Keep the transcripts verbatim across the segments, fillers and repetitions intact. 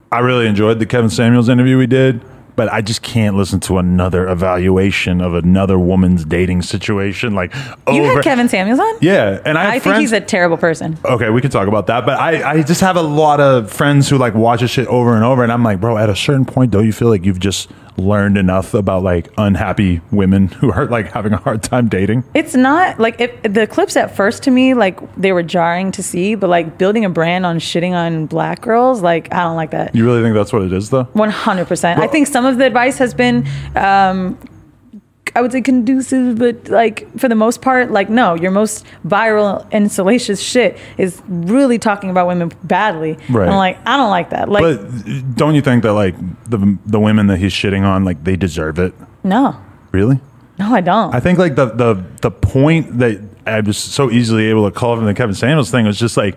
I really enjoyed the Kevin Samuels interview we did, but I just can't listen to another evaluation of another woman's dating situation. Like, you over, had Kevin Samuels on? Yeah, and I, have I friends, think he's a terrible person. Okay, we can talk about that, but I, I just have a lot of friends who like watch this shit over and over, and I'm like, bro, at a certain point, don't you feel like you've just learned enough about like unhappy women who are like having a hard time dating? It's not like it, the clips at first to me, like they were jarring to see, but like building a brand on shitting on black girls, like I don't like that. You really think that's what it is though? one hundred percent. I think some of the advice has been, um, I would say conducive, but like for the most part, like no, your most viral and salacious shit is really talking about women badly. Right. And like, I don't like that. Like, but don't you think that like the the women that he's shitting on, like they deserve it? no, Really? no, I don't. I think like the the the point that I was so easily able to call from the Kevin Samuels thing was just like,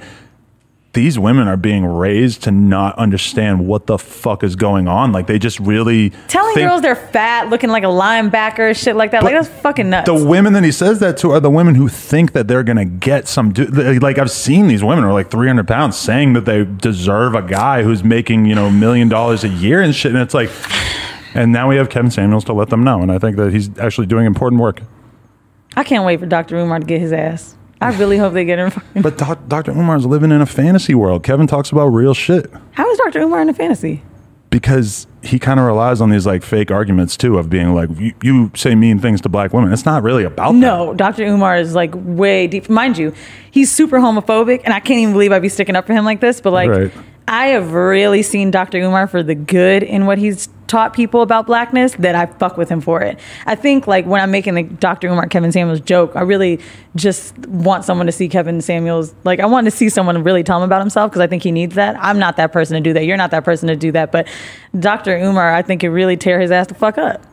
these women are being raised to not understand what the fuck is going on. Like they just really Telling think, girls they're fat, looking like a linebacker, shit like that. Like that's fucking nuts. the women that he says that to are the women who think that they're gonna get some. Du- like I've seen these women who are like three hundred pounds saying that they deserve a guy who's making you know a million dollars a year and shit. And it's like, and now we have Kevin Samuels to let them know. And I think that he's actually doing important work. I can't wait for Doctor Umar to get his ass. I really hope they get him. But doc, Doctor Umar's living in a fantasy world. Kevin talks about real shit. How is Doctor Umar in a fantasy? Because he kind of relies on these like fake arguments too of being like, you, you say mean things to black women. It's not really about No, that. Doctor Umar is like way deep. Mind you, he's super homophobic, and I can't even believe I'd be sticking up for him like this. But like, Right. I have really seen Doctor Umar for the good in what he's taught people about blackness that I fuck with him for it. I think like when I'm making the Doctor Umar Kevin Samuels joke, I really just want someone to see Kevin Samuels. Like I want to see someone really tell him about himself because I think he needs that. I'm not that person to do that. You're not that person to do that. But Doctor Umar, I think could really tear his ass the fuck up.